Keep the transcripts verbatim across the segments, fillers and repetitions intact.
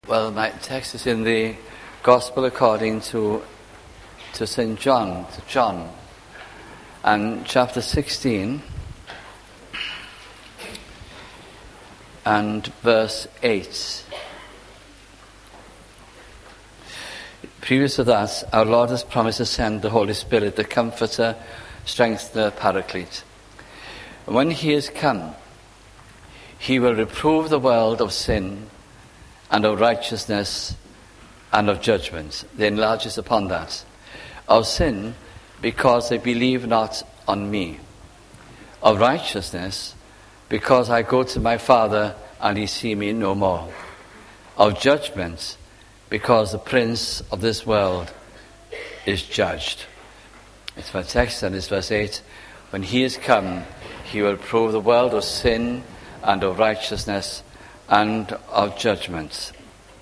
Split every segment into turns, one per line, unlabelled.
Well, my text is in the Gospel according to to Saint John, to John, and chapter sixteen and verse eight. Previous to that, our Lord has promised to send the Holy Spirit, the Comforter, Strengthener, Paraclete. And when he is come, he will reprove the world of sin and of righteousness and of judgment. They enlarges upon that. Of sin, because they believe not on me. Of righteousness, because I go to my Father and he see me no more. Of judgment, because the prince of this world is judged. It's my text, and it's verse eight. When he is come, he will prove the world of sin and of righteousness and of judgment.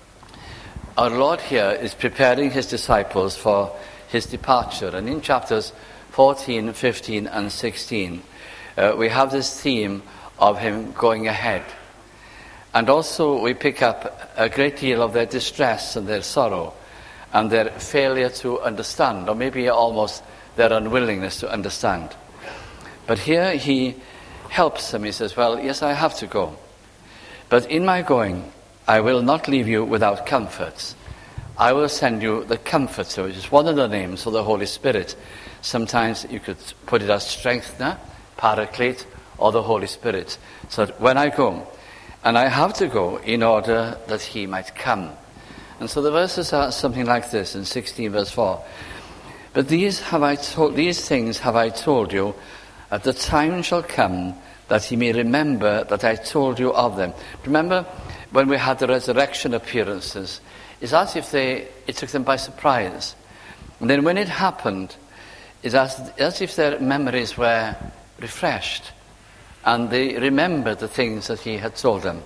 Our Lord here is preparing his disciples for his departure. And in chapters fourteen, fifteen and sixteen, uh, we have this theme of him going ahead. And also we pick up a great deal of their distress and their sorrow and their failure to understand, or maybe almost their unwillingness to understand. But here he helps them. He says, well, yes, I have to go. But in my going, I will not leave you without comfort. I will send you the Comforter, which is one of the names for the Holy Spirit. Sometimes you could put it as Strengthener, Paraclete, or the Holy Spirit. So that when I go, and I have to go in order that he might come. And so the verses are something like this in sixteen verse four. But these have I told, these things have I told you, at the time shall come that he may remember that I told you of them. Remember when we had the resurrection appearances, it's as if they it took them by surprise. And then when it happened, it's as, as if their memories were refreshed and they remembered the things that he had told them.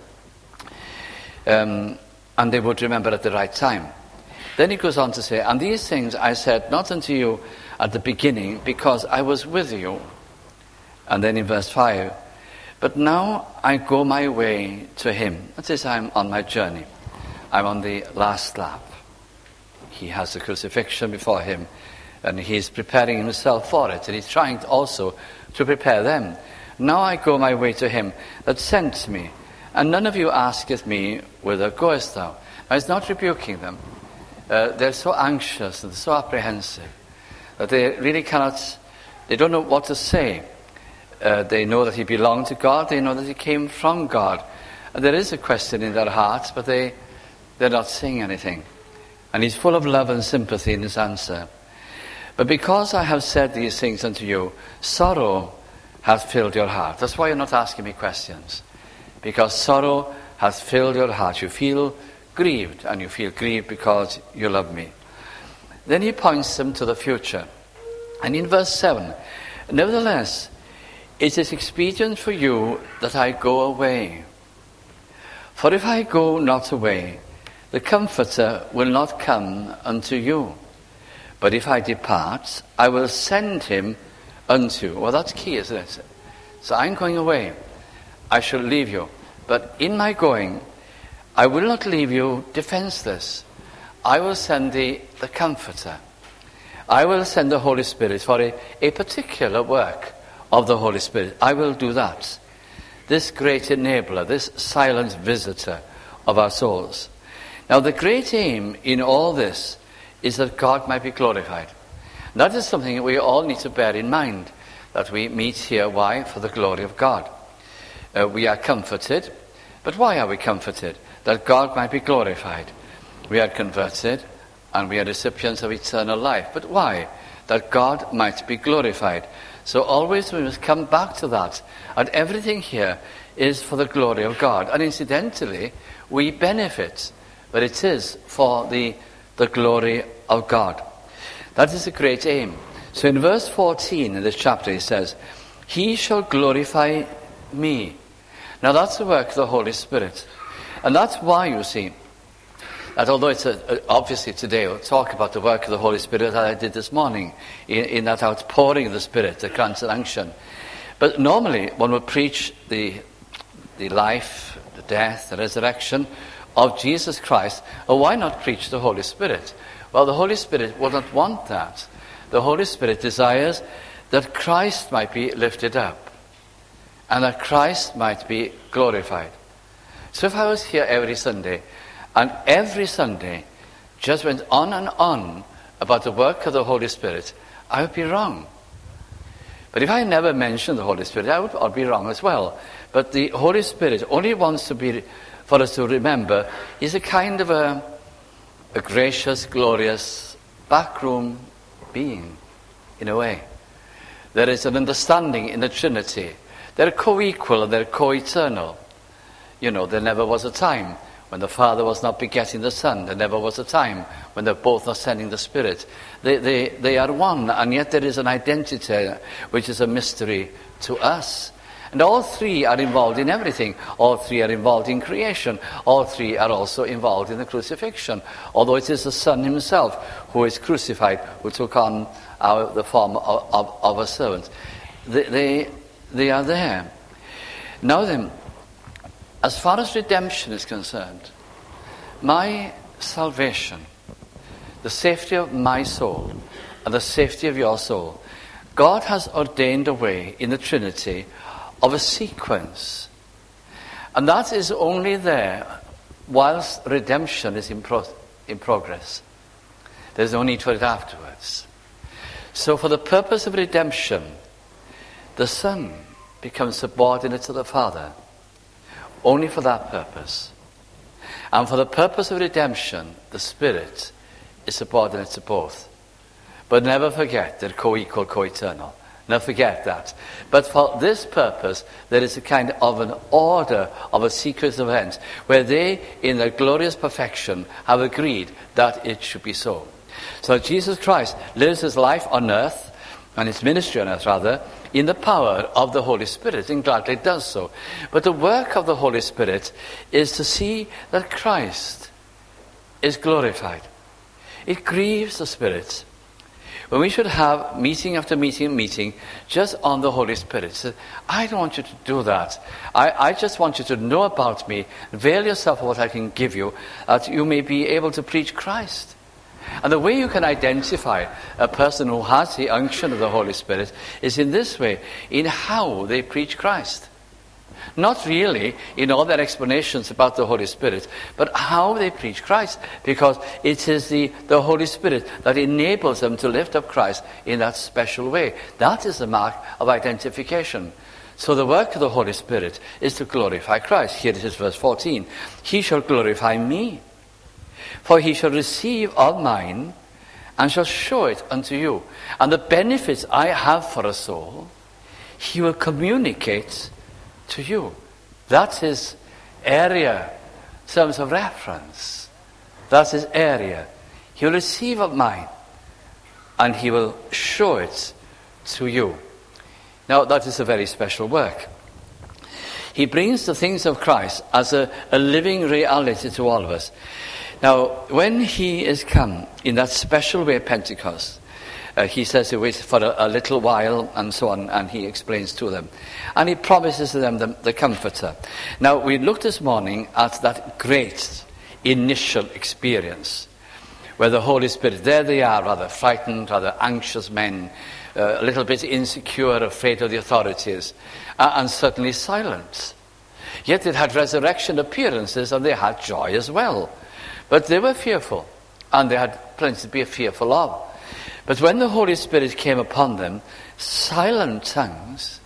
Um, and they would remember at the right time. Then he goes on to say, and these things I said not unto you at the beginning, because I was with you. And then in verse five, but now I go my way to him. That is, I'm on my journey. I'm on the last lap. He has the crucifixion before him, and he's preparing himself for it, and he's trying also to prepare them. Now I go my way to him that sent me, and none of you asketh me, whither goest thou? Now, he's not rebuking them. Uh, they're so anxious and so apprehensive that they really cannot, they don't know what to say. Uh, they know that he belonged to God. They know that he came from God. And there is a question in their hearts, but they, they're not saying anything. And he's full of love and sympathy in his answer. But because I have said these things unto you, sorrow hath filled your heart. That's why you're not asking me questions. Because sorrow hath filled your heart. You feel grieved, and you feel grieved because you love me. Then he points them to the future. And in verse seven, nevertheless, it is expedient for you that I go away. For if I go not away, the Comforter will not come unto you. But if I depart, I will send him unto you. Well, that's key, isn't it? So I'm going away. I shall leave you. But in my going, I will not leave you defenseless. I will send the, the Comforter. I will send the Holy Spirit for a, a particular work of the Holy Spirit. I will do that. This great enabler, this silent visitor of our souls. Now, the great aim in all this is that God might be glorified. That is something that we all need to bear in mind, that we meet here. Why? For the glory of God. Uh, we are comforted. But why are we comforted? That God might be glorified. We are converted, and we are recipients of eternal life. But why? That God might be glorified. So always we must come back to that. And everything here is for the glory of God. And incidentally, we benefit, but it is for the, the glory of God. That is a great aim. So in verse fourteen in this chapter he says, he shall glorify me. Now that's the work of the Holy Spirit. And that's why, you see, that although it's a, a, obviously today we'll talk about the work of the Holy Spirit that I did this morning, in, in that outpouring of the Spirit, the granted unction. But normally one would preach the the life, the death, the resurrection of Jesus Christ, or why not preach the Holy Spirit? Well, the Holy Spirit will not want that. The Holy Spirit desires that Christ might be lifted up and that Christ might be glorified. So if I was here every Sunday, and every Sunday just went on and on about the work of the Holy Spirit, I would be wrong. But if I never mentioned the Holy Spirit, I would I'd be wrong as well. But the Holy Spirit only wants to be, for us to remember, He's a kind of a, a gracious, glorious, backroom being, in a way. There is an understanding in the Trinity. They're co-equal and they're co-eternal. You know, there never was a time when the Father was not begetting the Son. There never was a time when they're both not sending the Spirit. They, they, they are one, and yet there is an identity which is a mystery to us. And all three are involved in everything. All three are involved in creation. All three are also involved in the crucifixion. Although it is the Son himself who is crucified, who took on our, the form of, of, of a servant. They, they, they are there. Now then, as far as redemption is concerned, my salvation, the safety of my soul, and the safety of your soul, God has ordained a way in the Trinity of a sequence. And that is only there whilst redemption is in, pro- in progress. There's no need for it afterwards. So for the purpose of redemption, the Son becomes subordinate to the Father. Only for that purpose. And for the purpose of redemption, the Spirit is subordinate to both. But never forget they're co-equal, co-eternal. Never forget that. But for this purpose, there is a kind of an order of a sequence of events where they, in their glorious perfection, have agreed that it should be so. So Jesus Christ lives his life on earth, and his ministry on earth rather, in the power of the Holy Spirit, and gladly does so. But the work of the Holy Spirit is to see that Christ is glorified. It grieves the Spirit when we should have meeting after meeting and meeting just on the Holy Spirit. So, I don't want you to do that. I, I just want you to know about me, avail yourself of what I can give you, that you may be able to preach Christ. And the way you can identify a person who has the unction of the Holy Spirit is in this way, in how they preach Christ. Not really in all their explanations about the Holy Spirit, but how they preach Christ, because it is the, the Holy Spirit that enables them to lift up Christ in that special way. That is the mark of identification. So the work of the Holy Spirit is to glorify Christ. Here it is verse fourteen. He shall glorify me. For he shall receive of mine, and shall show it unto you. And the benefits I have for a soul, he will communicate to you. That's his area, terms of reference. That's his area. He will receive of mine, and he will show it to you. Now, that is a very special work. He brings the things of Christ as a, a living reality to all of us. Now, when he is come in that special way at Pentecost, uh, he says he waits for a, a little while and so on, and he explains to them. And he promises to them the, the Comforter. Now, we looked this morning at that great initial experience where the Holy Spirit, there they are, rather frightened, rather anxious men, uh, a little bit insecure, afraid of the authorities, uh, and certainly silent. Yet it had resurrection appearances, and they had joy as well. But they were fearful, and they had plenty to be fearful of. But when the Holy Spirit came upon them, silent tongues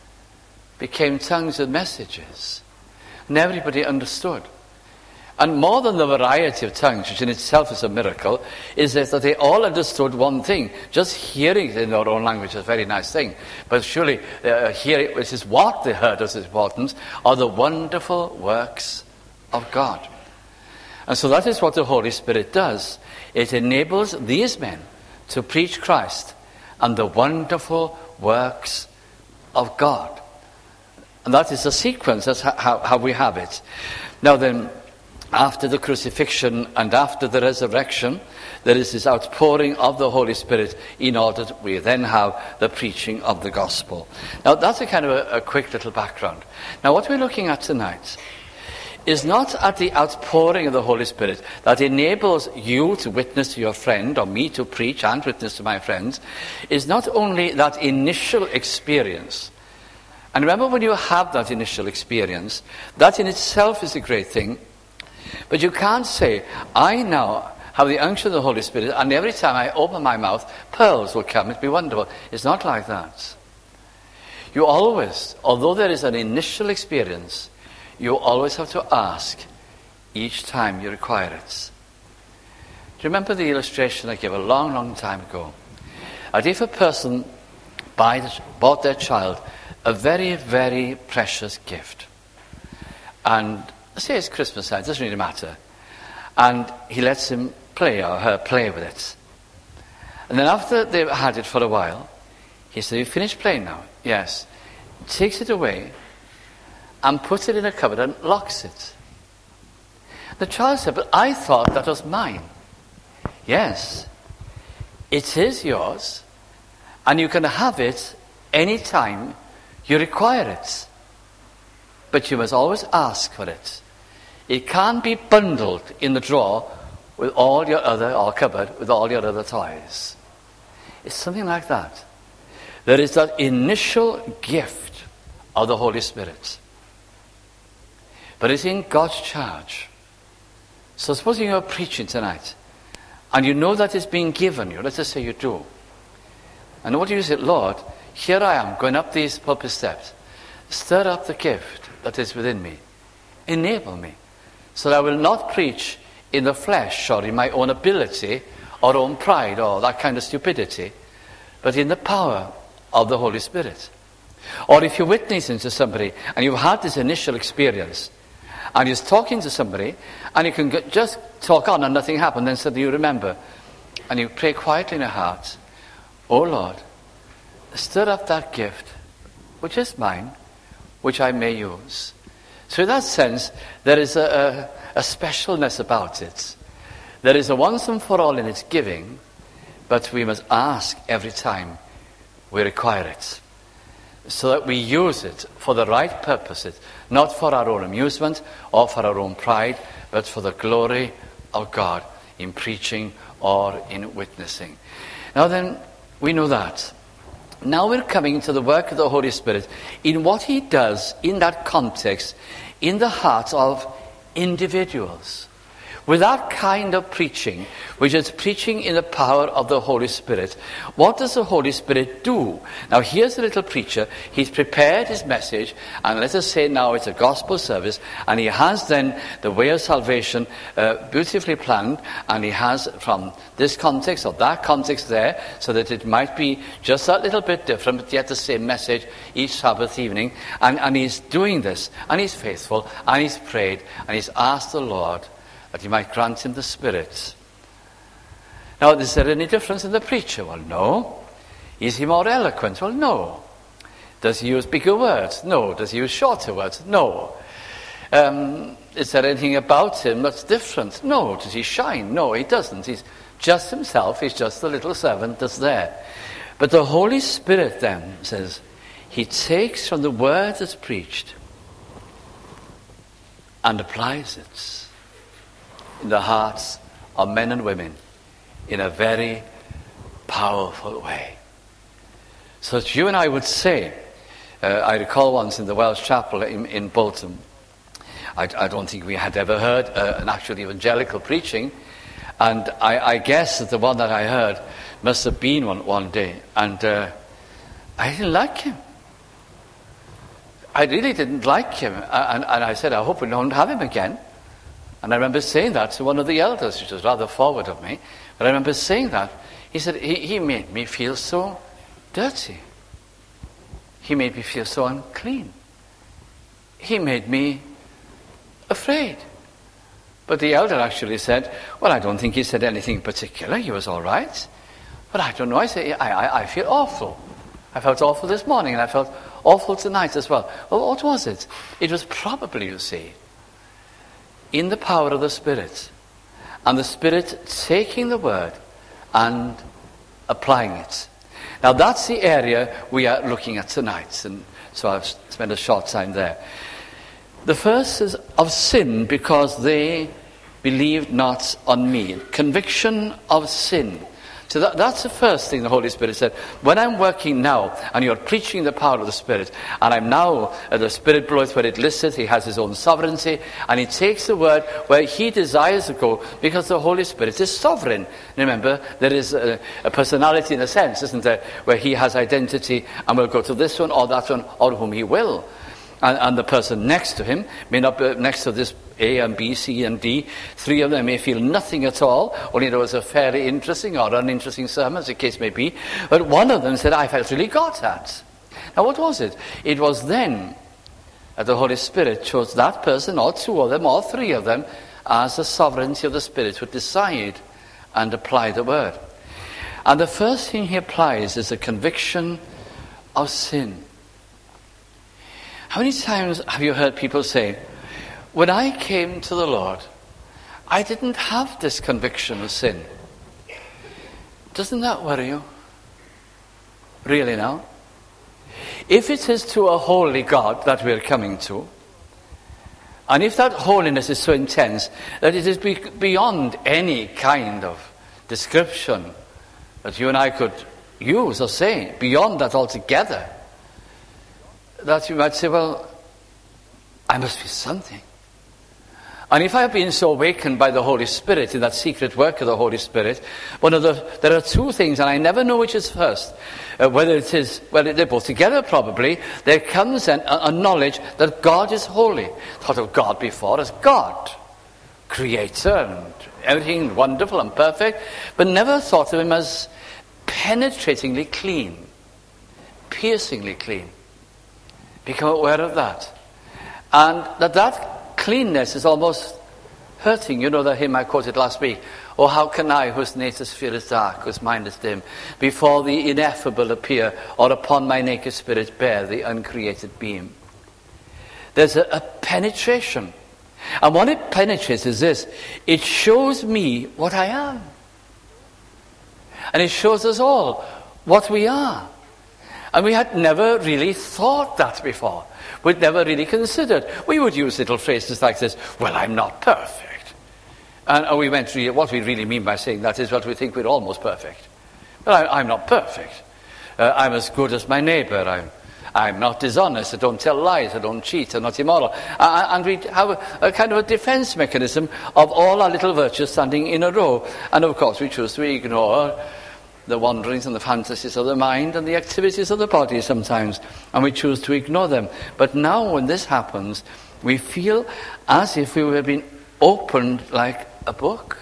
became tongues with messages. And everybody understood. And more than the variety of tongues, which in itself is a miracle, is that they all understood one thing. Just hearing it in their own language is a very nice thing. But surely uh, hearing, which is what they heard as important, are the wonderful works of God. And so that is what the Holy Spirit does. It enables these men to preach Christ and the wonderful works of God. And that is the sequence. That's how, how we have it. Now then, after the crucifixion and after the resurrection, there is this outpouring of the Holy Spirit in order that we then have the preaching of the gospel. Now that's a kind of a, a quick little background. Now what we're looking at tonight is not at the outpouring of the Holy Spirit that enables you to witness to your friend, or me to preach and witness to my friends, is not only that initial experience. And remember, when you have that initial experience, that in itself is a great thing. But you can't say, I now have the unction of the Holy Spirit, and every time I open my mouth, pearls will come. It'll be wonderful. It's not like that. You always, although there is an initial experience, you always have to ask each time you require it. Do you remember the illustration I gave a long, long time ago? That if a person buy, bought their child a very, very precious gift, and say it's Christmas time, it doesn't really matter, and he lets him play or her play with it, and then after they've had it for a while, he says, "You finished playing now?" "Yes." Takes it away and puts it in a cupboard and locks it. The child said, "But I thought that was mine." "Yes, it is yours, and you can have it any time you require it. But you must always ask for it. It can't be bundled in the drawer with all your other, or cupboard with all your other toys." It's something like that. There is that initial gift of the Holy Spirit, but it's in God's charge. So supposing you're preaching tonight, and you know that it's being given you, let's just say you do. And what do you say? "Lord, here I am, going up these pulpit steps. Stir up the gift that is within me. Enable me, so that I will not preach in the flesh or in my own ability or own pride or that kind of stupidity, but in the power of the Holy Spirit." Or if you're witnessing to somebody and you've had this initial experience, and you're talking to somebody, and you can get, just talk on and nothing happened, then suddenly you remember, and you pray quietly in your heart, "Oh Lord, stir up that gift, which is mine, which I may use." So in that sense, there is a, a, a specialness about it. There is a once and for all in its giving, but we must ask every time we require it, so that we use it for the right purposes, not for our own amusement or for our own pride, but for the glory of God in preaching or in witnessing. Now then, we know that. Now we're coming to the work of the Holy Spirit in what he does in that context, in the hearts of individuals. With that kind of preaching, which is preaching in the power of the Holy Spirit, what does the Holy Spirit do? Now here's a little preacher. He's prepared his message, and let us say now it's a gospel service, and he has then the way of salvation uh, beautifully planned, and he has from this context or that context there, so that it might be just that little bit different, but yet the same message each Sabbath evening. And, and he's doing this, and he's faithful, and he's prayed, and he's asked the Lord that he might grant him the Spirit. Now, is there any difference in the preacher? Well, no. Is he more eloquent? Well, no. Does he use bigger words? No. Does he use shorter words? No. Um, is there anything about him that's different? No. Does he shine? No, he doesn't. He's just himself. He's just the little servant that's there. But the Holy Spirit then says, he takes from the word that's preached and applies it in the hearts of men and women in a very powerful way. So that you and I would say, uh, I recall once in the Welsh Chapel in, in Bolton, I, I don't think we had ever heard uh, an actual evangelical preaching, and I, I guess that the one that I heard must have been one, one day, and uh, I didn't like him. I really didn't like him, and, and I said, I hope we don't have him again. And I remember saying that to one of the elders, which was rather forward of me. But I remember saying that. He said, he, he made me feel so dirty. He made me feel so unclean. He made me afraid. But the elder actually said, well, I don't think he said anything in particular. He was all right. But I don't know. I said, I, I, I feel awful. I felt awful this morning, and I felt awful tonight as well. Well, what was it? It was probably, you see, in the power of the Spirit, and the Spirit taking the word and applying it. Now that's the area we are looking at tonight, and so I've spent a short time there. The first is of sin, because they believed not on me. Conviction of sin. So that, that's the first thing the Holy Spirit said. When I'm working now, and you're preaching the power of the Spirit, and I'm now, uh, the Spirit bloweth where it listeth, he has his own sovereignty, and he takes the word where he desires to go, because the Holy Spirit is sovereign. Remember, there is a, a personality in a sense, isn't there, where he has identity, and will go to this one, or that one, or whom he will. And, and the person next to him may not be next to this A and B, C and D. Three of them may feel nothing at all, only there was a fairly interesting or uninteresting sermon, as the case may be. But one of them said, I felt really got that. Now what was it? It was then that the Holy Spirit chose that person, or two of them, or three of them, as the sovereignty of the Spirit would decide and apply the word. And the first thing he applies is a conviction of sin. How many times have you heard people say, when I came to the Lord, I didn't have this conviction of sin? Doesn't that worry you? Really now? If it is to a holy God that we're coming to, and if that holiness is so intense that it is be- beyond any kind of description that you and I could use or say, beyond that altogether, that you might say, well, I must be something. And if I have been so awakened by the Holy Spirit in that secret work of the Holy Spirit, one of the there are two things, and I never know which is first. Uh, whether it is, well, they're both together probably. There comes then a, a knowledge that God is holy. Thought of God before as God, creator, and everything wonderful and perfect, but never thought of him as penetratingly clean, piercingly clean. Become aware of that. And that that cleanness is almost hurting. You know the hymn I quoted last week. Oh, how can I, whose native sphere is dark, whose mind is dim, before the ineffable appear, or upon my naked spirit bear the uncreated beam? There's a, a penetration. And what it penetrates is this. It shows me what I am. And it shows us all what we are. And we had never really thought that before. We'd never really considered. We would use little phrases like this, well, I'm not perfect. And we meant really, what we really mean by saying that is what we think we're almost perfect. Well, I, I'm not perfect. Uh, I'm as good as my neighbour. I'm, I'm not dishonest. I don't tell lies. I don't cheat. I'm not immoral. Uh, and we have a, a kind of a defence mechanism of all our little virtues standing in a row. And of course we choose to ignore the wanderings and the fantasies of the mind and the activities of the body sometimes, and we choose to ignore them. But now when this happens, we feel as if we were being opened like a book.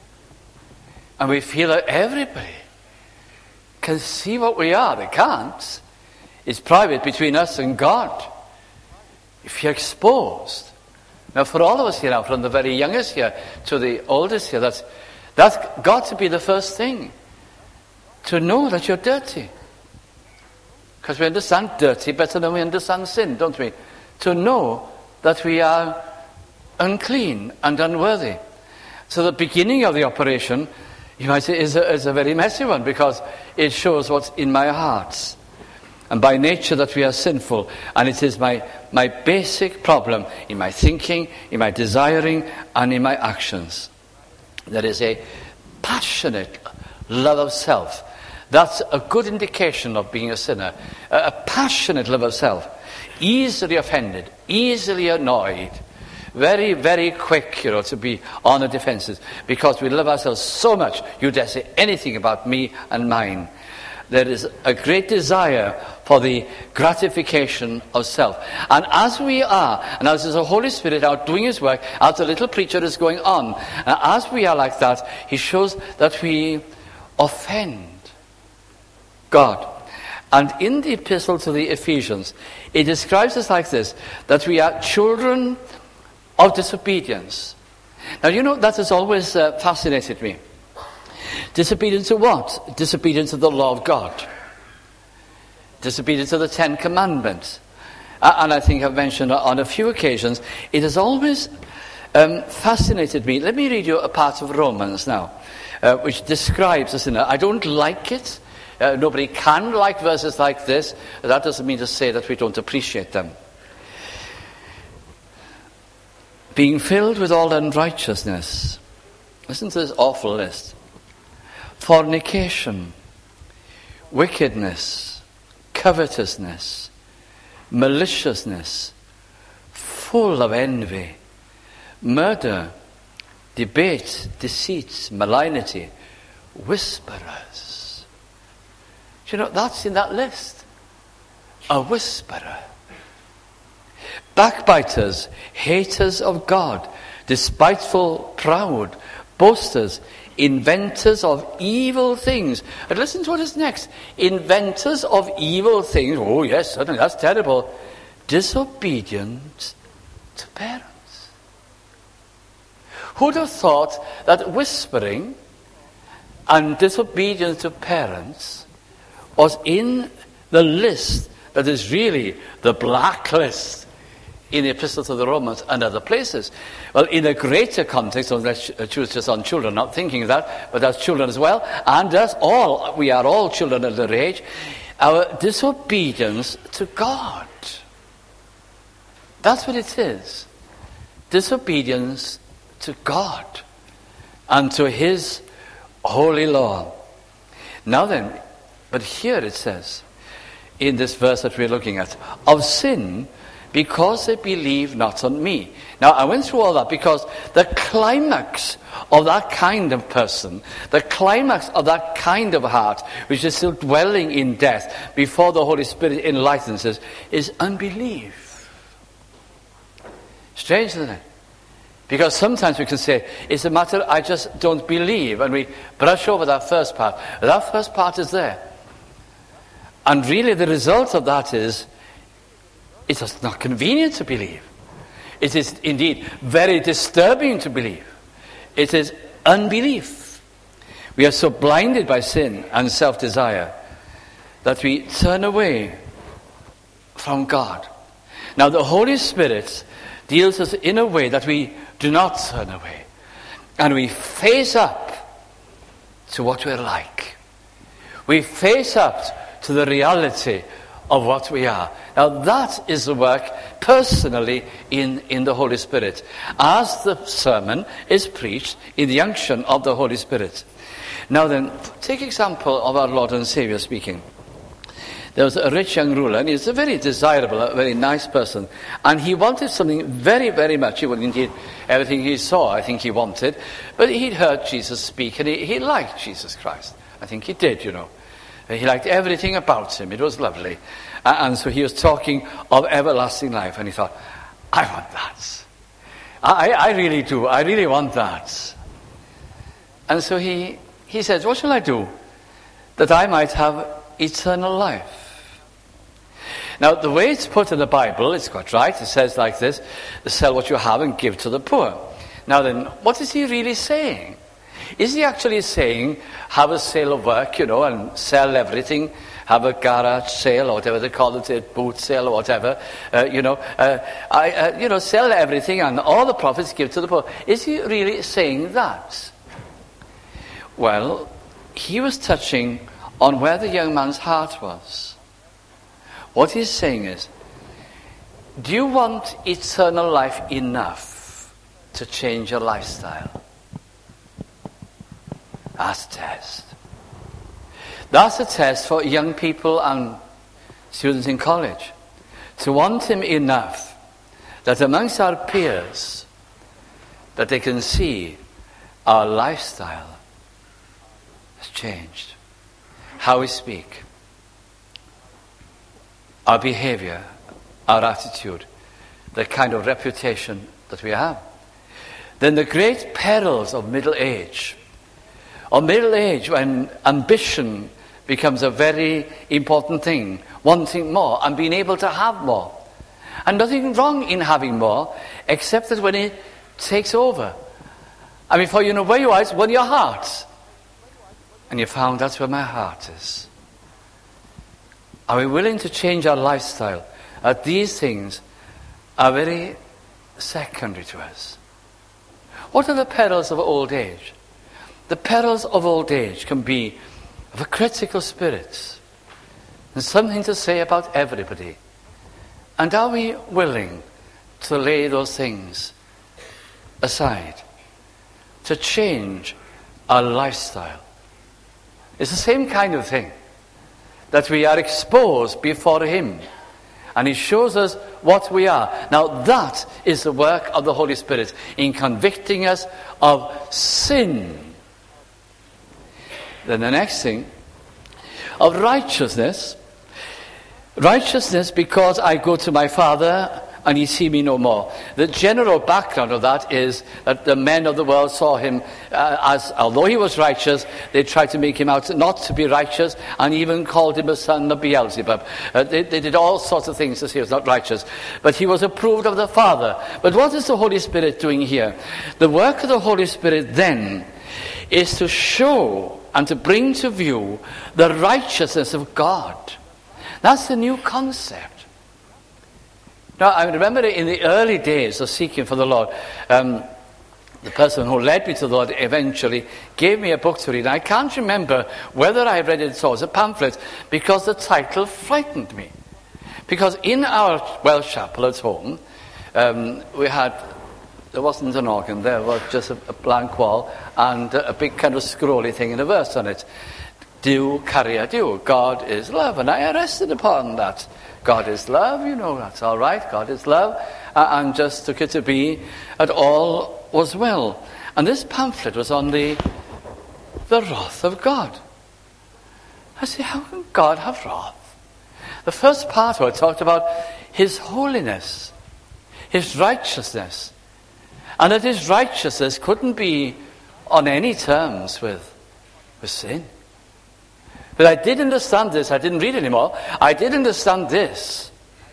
And we feel that everybody can see what we are. They can't. It's private between us and God. If you're exposed. Now for all of us here now, from the very youngest here to the oldest here, that's, that's got to be the first thing. To know that you're dirty. Because we understand dirty better than we understand sin, don't we? To know that we are unclean and unworthy. So the beginning of the operation, you might say, is a, is a very messy one, because it shows what's in my heart. And by nature that we are sinful. And it is my, my basic problem in my thinking, in my desiring, and in my actions. There is a passionate love of self. That's a good indication of being a sinner. A, a passionate love of self. Easily offended, easily annoyed. Very, very quick, you know, to be on the defenses. Because we love ourselves so much, you dare say anything about me and mine. There is a great desire for the gratification of self. And as we are, and as the Holy Spirit out doing his work, as the little preacher is going on, and as we are like that, he shows that we offend God. And in the epistle to the Ephesians, it describes us like this, that we are children of disobedience. Now, you know, that has always uh, fascinated me. Disobedience to what? Disobedience to the law of God. Disobedience to the Ten Commandments. Uh, and I think I've mentioned on a few occasions, it has always um, fascinated me. Let me read you a part of Romans now, uh, which describes a sinner. I don't like it. Uh, nobody can like verses like this. That doesn't mean to say that we don't appreciate them. being filled with all unrighteousness. Listen to this awful list. Fornication, wickedness, covetousness, maliciousness, full of envy, murder, debate, deceit, malignity, whisperers. Do you know, that's in that list. A whisperer. Backbiters, haters of God, despiteful, proud, boasters, inventors of evil things. And listen to what is next. Inventors of evil things. Oh yes, certainly, that's terrible. Disobedient to parents. Who'd have thought that whispering and disobedience to parents was in the list that is really the blacklist in the Epistle to the Romans and other places? Well, in a greater context, let's choose just on children, not thinking of that, but as children as well, and as all, we are all children at their age, our disobedience to God. That's what it is. Disobedience to God and to His holy law. Now then, but here it says, in this verse that we're looking at, of sin, because they believe not on me. Now, I went through all that because the climax of that kind of person, the climax of that kind of heart, which is still dwelling in death before the Holy Spirit enlightens us, is unbelief. Strange, isn't it? Because sometimes we can say, it's a matter, I just don't believe, and we brush over that first part. But that first part is there. And really the result of that is, it is not convenient to believe. It is indeed very disturbing to believe. It is unbelief. We are so blinded by sin and self-desire that we turn away from God. Now the Holy Spirit deals with us in a way that we do not turn away. And we face up to what we're like. We face up to the reality of what we are. Now that is the work personally in, in the Holy Spirit, as the sermon is preached in the unction of the Holy Spirit. Now then, take example of our Lord and Savior speaking. There was a rich young ruler, and he's a very desirable, a very nice person, and he wanted something very, very much. He would indeed, everything he saw, I think he wanted, but he'd heard Jesus speak, and he, he liked Jesus Christ. I think he did, you know. He liked everything about him. It was lovely. And so he was talking of everlasting life. And he thought, I want that. I, I really do. I really want that. And so he, he says, what shall I do that I might have eternal life? Now, the way it's put in the Bible, it's quite right. It says like this, sell what you have and give to the poor. Now then, what is he really saying? Is he actually saying, have a sale of work, you know, and sell everything, have a garage sale or whatever they call it, a boot sale or whatever, uh, you know, uh, I, uh, you know, sell everything and all the profits give to the poor. Is he really saying that? Well, he was touching on where the young man's heart was. What he's saying is, do you want eternal life enough to change your lifestyle? That's a test. That's a test for young people and students in college. To want him enough that amongst our peers that they can see our lifestyle has changed. How we speak, our behavior, our attitude, the kind of reputation that we have. Then the great perils of middle age. Or middle age, when ambition becomes a very important thing, wanting more and being able to have more. And nothing wrong in having more, except that when it takes over. And before you know where you are, it's won your heart. And you found that's where my heart is. Are we willing to change our lifestyle? That these things are very secondary to us. What are the perils of old age? The perils of old age can be of a critical spirit and something to say about everybody. And are we willing to lay those things aside, to change our lifestyle. It's the same kind of thing, that we are exposed before him, and he shows us what we are. Now that is the work of the Holy Spirit in convicting us of sin. Then the next thing, of righteousness. Righteousness because I go to my Father and he see me no more. The general background of that is that the men of the world saw him uh, as, although he was righteous, they tried to make him out not to be righteous, and even called him a son of Beelzebub. Uh, they, they did all sorts of things to say he was not righteous. But he was approved of the Father. But what is the Holy Spirit doing here? The work of the Holy Spirit then is to show and to bring to view the righteousness of God. That's the new concept. Now, I remember in the early days of seeking for the Lord, um, the person who led me to the Lord eventually gave me a book to read. I can't remember whether I read it at all. It was a pamphlet, because the title frightened me. Because in our Welsh chapel at home, um, we had, there wasn't an organ, there was just a, a blank wall and a, a big kind of scrolly thing and a verse on it. Duw cariad Duw, God is love. And I rested upon that. God is love, you know, that's all right. God is love. Uh, and just took it to be that all was well. And this pamphlet was on the, the wrath of God. I said, how can God have wrath? The first part of it talked about his holiness, his righteousness. And that his righteousness couldn't be on any terms with, with sin. But I did understand this. I didn't read anymore. I did understand this.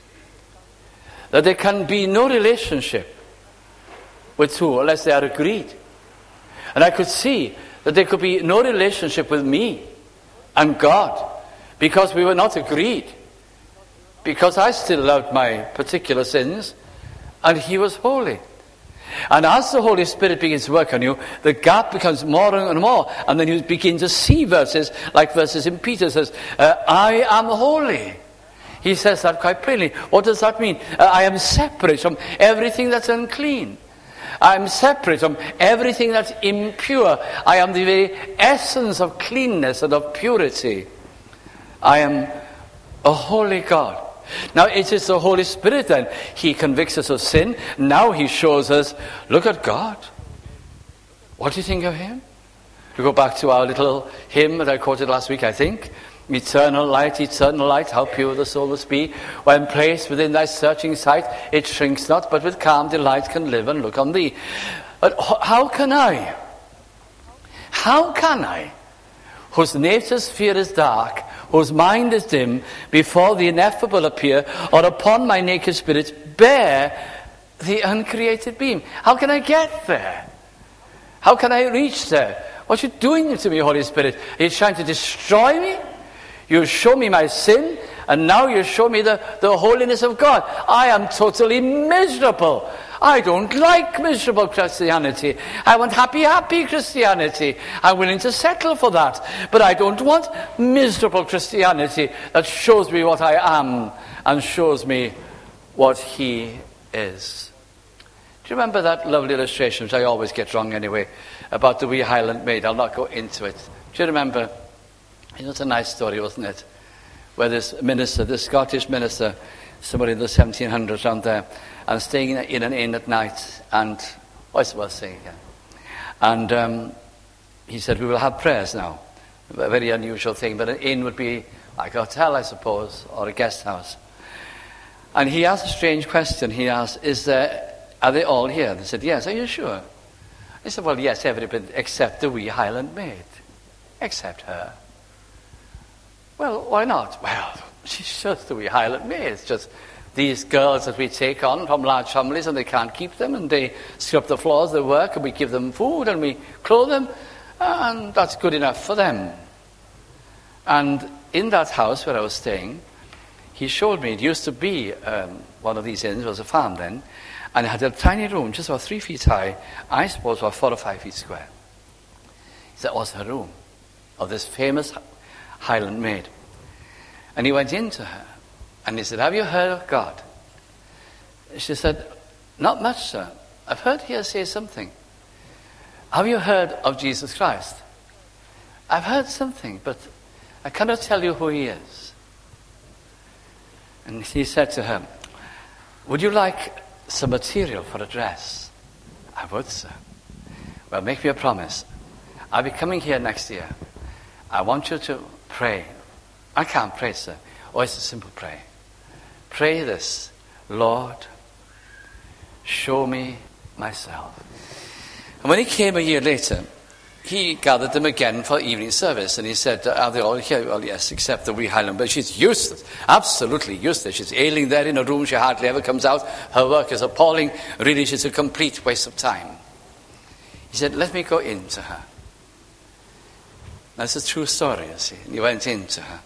That there can be no relationship with two unless they are agreed. And I could see that there could be no relationship with me and God because we were not agreed. Because I still loved my particular sins and he was holy. And as the Holy Spirit begins to work on you, the gap becomes more and more. And then you begin to see verses, like verses in Peter says, uh, I am holy. He says that quite plainly. What does that mean? Uh, I am separate from everything that's unclean. I am separate from everything that's impure. I am the very essence of cleanness and of purity. I am a holy God. Now it is the Holy Spirit then. He convicts us of sin. Now he shows us, look at God. What do you think of him? To go back to our little hymn that I quoted last week, I think. Eternal light, eternal light, how pure the soul must be. When placed within thy searching sight, it shrinks not, but with calm delight can live and look on thee. But how can I? How can I, whose nature sphere is dark, whose mind is dim, before the ineffable appear, or upon my naked spirit bear the uncreated beam? How can I get there? How can I reach there? What are you doing to me, Holy Spirit? Are you trying to destroy me? You show me my sin, and now you show me the, the holiness of God. I am totally miserable. I don't like miserable Christianity. I want happy, happy Christianity. I'm willing to settle for that. But I don't want miserable Christianity that shows me what I am and shows me what he is. Do you remember that lovely illustration, which I always get wrong anyway, about the wee Highland maid? I'll not go into it. Do you remember? It was a nice story, wasn't it? Where this minister, this Scottish minister, somebody in the seventeen hundreds around there, and staying in an inn at night, and what's the word saying again? And um, he said, we will have prayers now. A very unusual thing, but an inn would be like a hotel, I suppose, or a guest house. And he asked a strange question. He asked, "Is there? Are they all here?" They said, "Yes." "Are you sure?" He said, "Well, yes, everybody except the wee Highland maid, except her." "Well, why not?" "Well, she's just the wee Highland maid. It's just these girls that we take on from large families and they can't keep them, and they scrub the floors, they work, and we give them food and we clothe them, and that's good enough for them." And in that house where I was staying, he showed me, it used to be um, one of these inns, it was a farm then, and it had a tiny room, just about three feet high, I suppose about four or five feet square. That was her room, of this famous Highland maid. And he went into her, and he said, "Have you heard of God?" She said, "Not much, sir. I've heard you say something. Have you heard of Jesus Christ? I've heard something, but I cannot tell you who he is. And he said to her, would you like some material for a dress? I would, sir. Well, make me a promise. I'll be coming here next year. I want you to pray. I can't pray, sir. Oh, it's a simple prayer. Pray this: Lord, show me myself. And when he came a year later, he gathered them again for evening service, and he said, are they all here? Well, yes, except the wee Highland, but she's useless, absolutely useless. She's ailing there in a room, she hardly ever comes out. Her work is appalling. Really, she's a complete waste of time. He said, let me go in to her. That's a true story, you see. And he went in to her.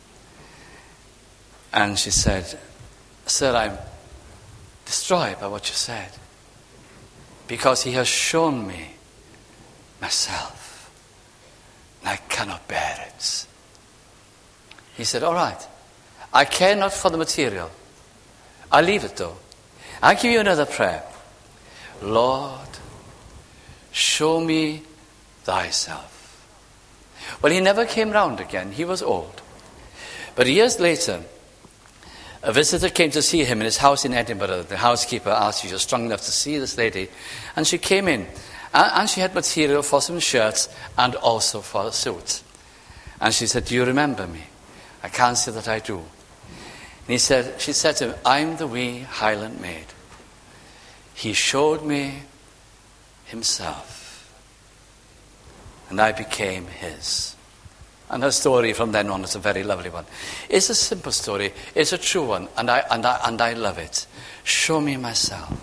And she said, sir, I'm destroyed by what you said, because he has shown me myself, and I cannot bear it. He said, all right, I care not for the material. I'll leave it though. I'll give you another prayer. Lord, show me thyself. Well, he never came round again. He was old. But years later, a visitor came to see him in his house in Edinburgh. The housekeeper asked if she was strong enough to see this lady. And she came in. And she had material for some shirts and also for a suit. And she said, do you remember me? I can't say that I do. And he said, she said to him, I'm the wee Highland maid. He showed me himself, and I became his. And her story from then on is a very lovely one. It's a simple story. It's a true one, and I and I and I love it. Show me myself.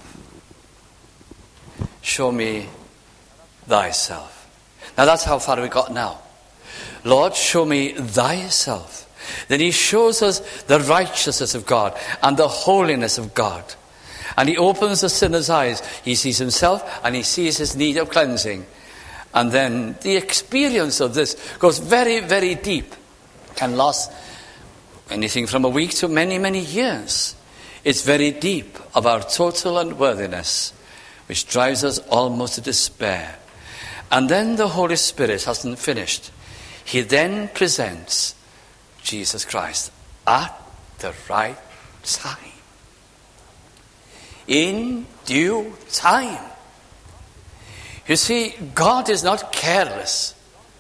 Show me thyself. Now that's how far we got now. Lord, show me thyself. Then he shows us the righteousness of God and the holiness of God. And he opens the sinner's eyes. He sees himself and he sees his need of cleansing. And then the experience of this goes very, very deep and lasts anything from a week to many, many years. It's very deep of our total unworthiness, which drives us almost to despair. And then the Holy Spirit hasn't finished. He then presents Jesus Christ at the right time. In due time. You see, God is not careless.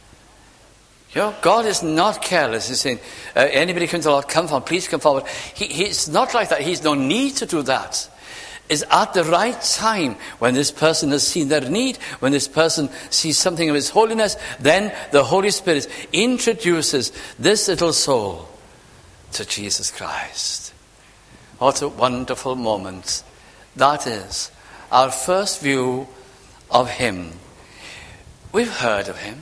You know, God is not careless. He's saying, uh, anybody come to the Lord, come forward, please come forward. He, he's not like that. He's no need to do that. It's at the right time, when this person has seen their need, when this person sees something of his holiness, then the Holy Spirit introduces this little soul to Jesus Christ. What a wonderful moment that is. Our first view of him. We've heard of him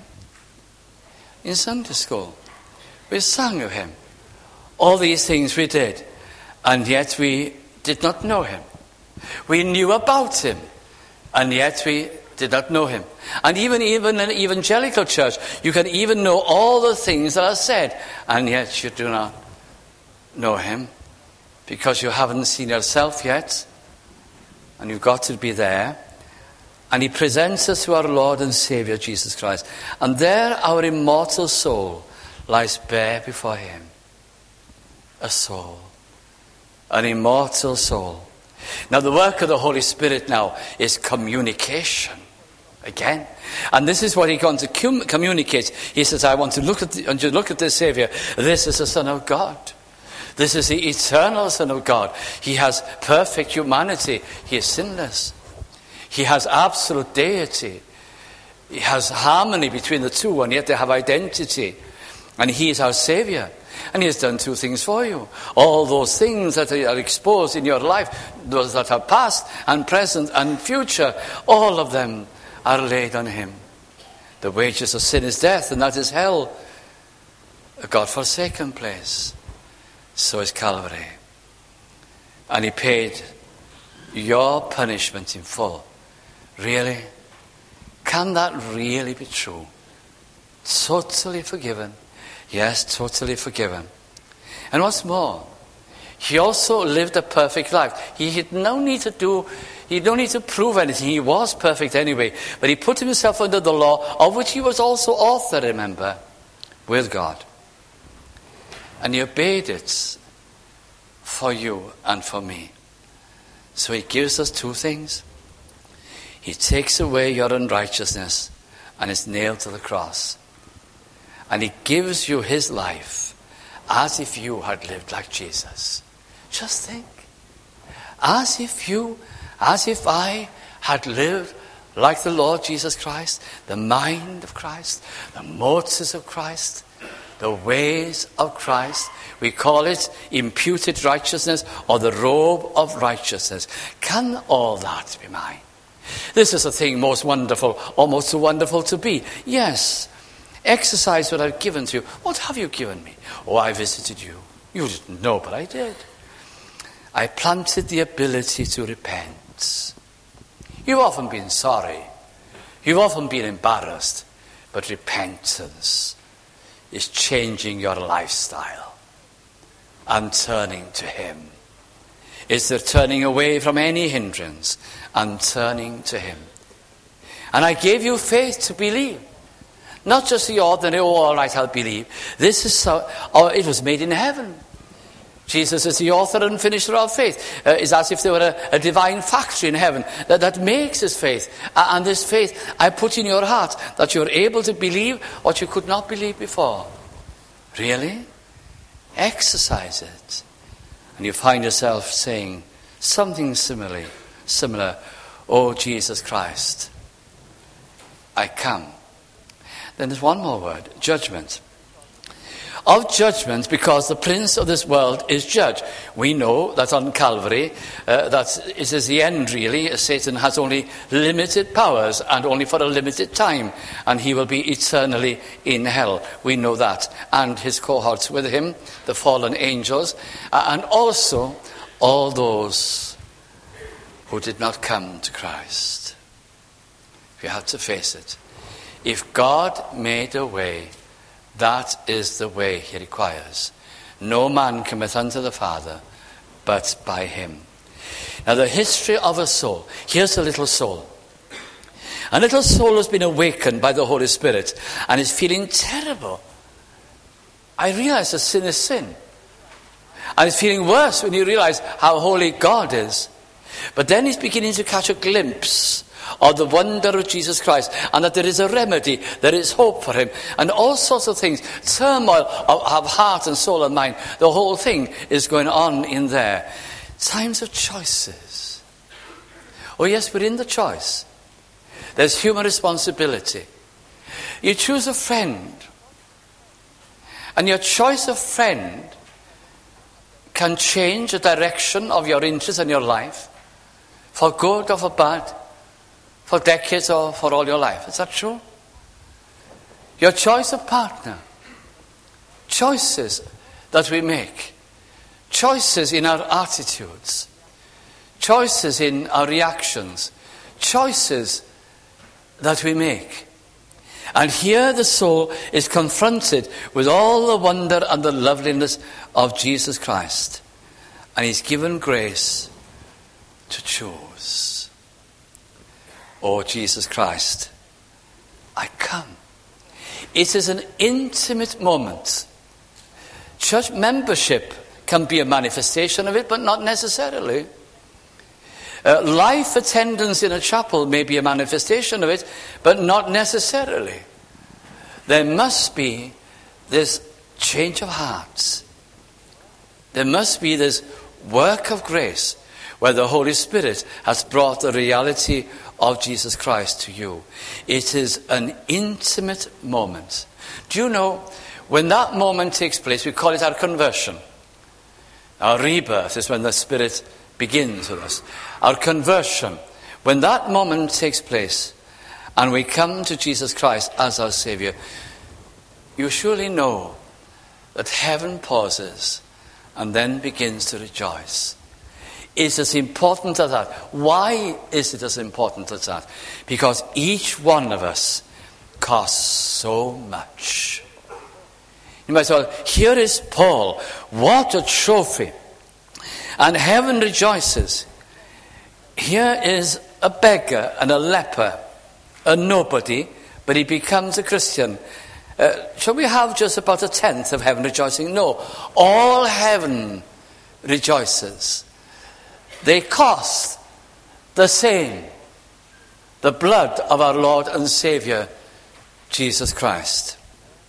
in Sunday school. We sang of him. All these things we did, and yet we did not know him. We knew about him, and yet we did not know him. And even, even in an evangelical church, you can even know all the things that are said, and yet you do not know him, because you haven't seen yourself yet, and you've got to be there. And he presents us to our Lord and Saviour Jesus Christ. And there our immortal soul lies bare before him. A soul. An immortal soul. Now the work of the Holy Spirit now is communication. Again. And this is what he wants to com- communicate. He says, I want to look at the, to look at the Saviour. This is the Son of God. This is the eternal Son of God. He has perfect humanity. He is sinless. He has absolute deity. He has harmony between the two, and yet they have identity. And he is our Saviour. And he has done two things for you. All those things that are exposed in your life, those that are past and present and future, all of them are laid on him. The wages of sin is death, and that is hell. A God-forsaken place. So is Calvary. And he paid your punishment in full. Really? Can that really be true? Totally forgiven. Yes, totally forgiven. And what's more, he also lived a perfect life. He had no need to do He don't need to prove anything. He was perfect anyway. But he put himself under the law, of which he was also author, remember, with God. And he obeyed it for you and for me. So he gives us two things. He takes away your unrighteousness and is nailed to the cross. And he gives you his life as if you had lived like Jesus. Just think. As if you, as if I had lived like the Lord Jesus Christ, the mind of Christ, the motives of Christ, the ways of Christ. We call it imputed righteousness or the robe of righteousness. Can all that be mine? This is a thing most wonderful, almost too wonderful to be. Yes, exercise what I've given to you. What have you given me? Oh, I visited you. You didn't know, but I did. I planted the ability to repent. You've often been sorry. You've often been embarrassed. But repentance is changing your lifestyle and turning to him. It's the turning away from any hindrance and turning to him. And I gave you faith to believe. Not just the ordinary, oh, all right, I'll believe. This is so, oh, it was made in heaven. Jesus is the author and finisher of faith. Uh, it's as if there were a, a divine factory in heaven that, that makes this faith. Uh, and this faith I put in your heart, that you're able to believe what you could not believe before. Really? Exercise it. And you find yourself saying something similarly, similar, oh, Jesus Christ, I come. Then there's one more word, judgment. Of judgment, because the prince of this world is judge. We know that on Calvary, uh, that it is the end really. Satan has only limited powers and only for a limited time. And he will be eternally in hell. We know that. And his cohorts with him, the fallen angels, uh, and also all those who did not come to Christ. We have to face it. If God made a way, that is the way he requires. No man cometh unto the Father but by him. Now the history of a soul. Here's a little soul. A little soul has been awakened by the Holy Spirit and is feeling terrible. I realize that sin is sin. And it's feeling worse when you realize how holy God is. But then he's beginning to catch a glimpse of the wonder of Jesus Christ, and that there is a remedy, there is hope for him, and all sorts of things, turmoil of, of heart and soul and mind. The whole thing is going on in there. Times of choices. Oh yes, we're in the choice. There's human responsibility. You choose a friend, and your choice of friend can change the direction of your interest and your life, for good or for bad, for decades or for all your life. Is that true? Your choice of partner, choices that we make, choices in our attitudes, choices in our reactions, choices that we make. And here the soul is confronted with all the wonder and the loveliness of Jesus Christ. And he's given grace to choose. Oh, Jesus Christ, I come. It is an intimate moment. Church membership can be a manifestation of it, but not necessarily. Uh, life attendance in a chapel may be a manifestation of it, but not necessarily. There must be this change of hearts. There must be this work of grace where the Holy Spirit has brought the reality of Jesus Christ to you. It is an intimate moment. Do you know, when that moment takes place, we call it our conversion. Our rebirth is when the Spirit begins with us. Our conversion, when that moment takes place and we come to Jesus Christ as our Savior, you surely know that heaven pauses and then begins to rejoice. It's as important as that. Why is it as important as that? Because each one of us costs so much. You might say, well, here is Paul. What a trophy. And heaven rejoices. Here is a beggar and a leper, a nobody, but he becomes a Christian. Uh, shall we have just about a tenth of heaven rejoicing? No. All heaven rejoices. They cost the same. The blood of our Lord and Saviour, Jesus Christ.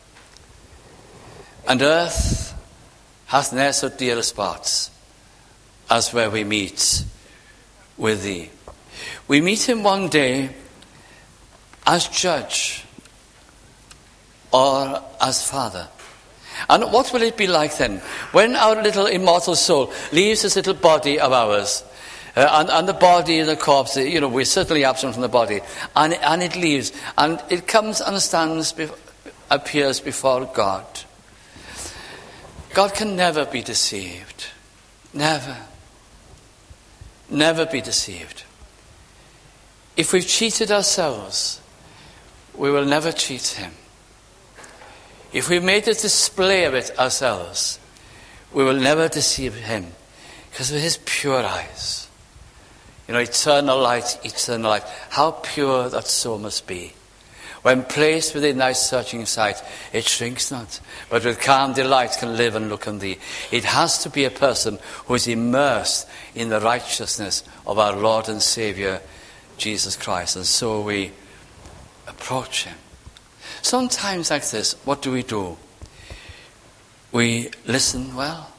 And earth hath ne'er so dear a spot as where we meet with thee. We meet him one day as judge or as father. And what will it be like then? When our little immortal soul leaves this little body of ours, uh, and, and the body and the corpse, you know, we're certainly absent from the body, and, and it leaves, and it comes and stands, bef- appears before God. God can never be deceived. Never. Never be deceived. If we've cheated ourselves, we will never cheat him. If we've made a display of it ourselves, we will never deceive him, because of his pure eyes. You know, eternal light, eternal light. How pure that soul must be. When placed within thy searching sight, it shrinks not, but with calm delight can live and look on thee. It has to be a person who is immersed in the righteousness of our Lord and Saviour, Jesus Christ. And so we approach him. Sometimes like this, what do we do? We listen well.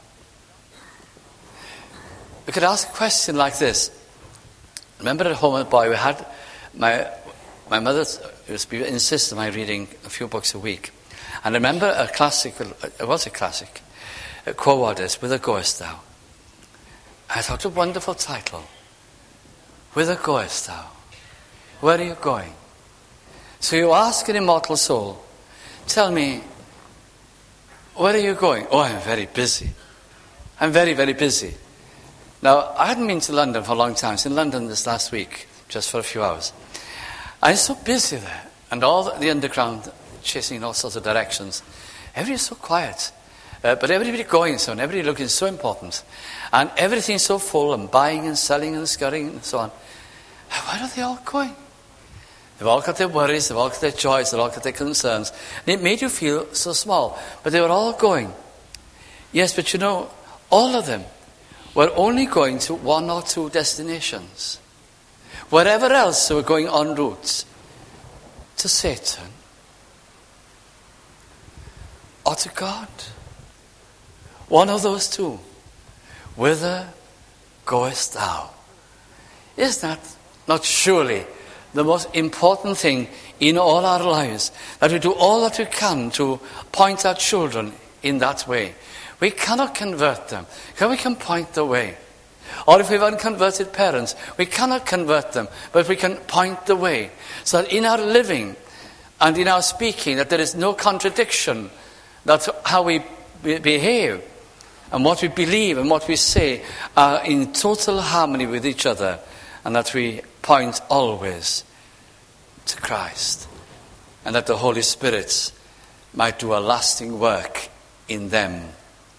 We could ask a question like this. Remember at home as a boy, we had my my mother insisted on my reading a few books a week. And I remember a classic, it was a classic, Quo Vadis, Whither Goest Thou? I thought, a wonderful title. Whither goest thou? Where are you going? So you ask an immortal soul, tell me, where are you going? Oh, I'm very busy. I'm very, very busy. Now, I hadn't been to London for a long time. I was in London this last week, just for a few hours. I'm so busy there, and all the, the underground chasing in all sorts of directions. Everybody's so quiet, uh, but everybody going so, and everybody looking so important, and everything's so full, and buying and selling and scurrying and so on. Where are they all going? They've all got their worries, they've all got their joys, they've all got their concerns. And it made you feel so small, but they were all going. Yes, but you know, all of them were only going to one or two destinations. Wherever else they were going en route, to Satan or to God. One of those two. Whither goest thou? Is that not surely the most important thing in all our lives? That we do all that we can to point our children in that way. We cannot convert them. We can point the way. Or if we have unconverted parents, we cannot convert them, but we can point the way. So that in our living and in our speaking, that there is no contradiction. That's how we behave and what we believe and what we say are in total harmony with each other, and that we point always to Christ, and that the Holy Spirit might do a lasting work in them.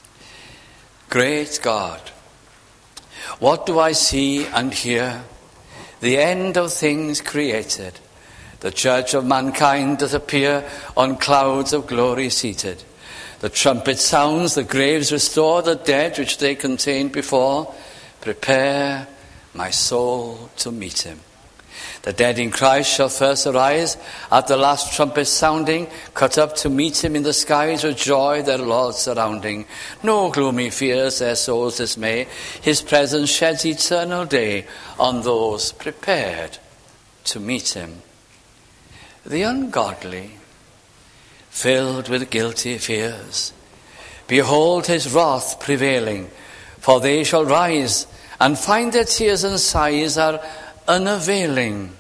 Great God, what do I see and hear? The end of things created. The judge of mankind doth appear on clouds of glory seated. The trumpet sounds, the graves restore, the dead which they contained before. Prepare my soul to meet him. The dead in Christ shall first arise at the last trumpet sounding, cut up to meet him in the skies with joy their Lord surrounding. No gloomy fears their souls dismay. His presence sheds eternal day on those prepared to meet him. The ungodly, filled with guilty fears, behold his wrath prevailing, for they shall rise and find their tears and sighs are unavailing.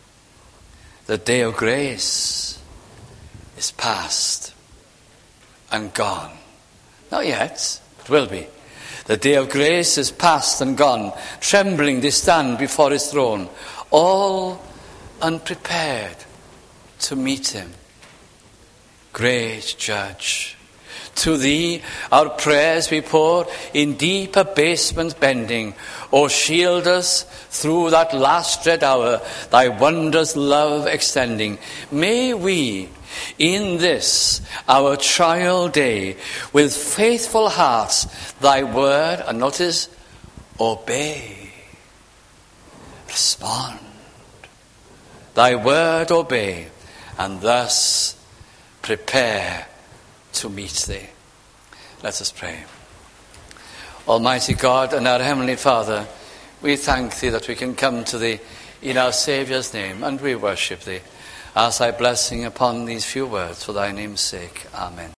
The day of grace is past and gone. Not yet, it will be. The day of grace is past and gone. Trembling they stand before his throne, all unprepared to meet him. Great Judge, To thee our prayers we pour, in deep abasement bending. O shield us through that last dread hour, thy wondrous love extending. May we, in this our trial day, with faithful hearts, thy word, and notice, obey. Respond. Thy word obey, and thus prepare to meet thee. Let us pray. Almighty God and our Heavenly Father, we thank thee that we can come to thee in our Saviour's name, and we worship thee. Ask thy blessing upon these few words for thy name's sake. Amen.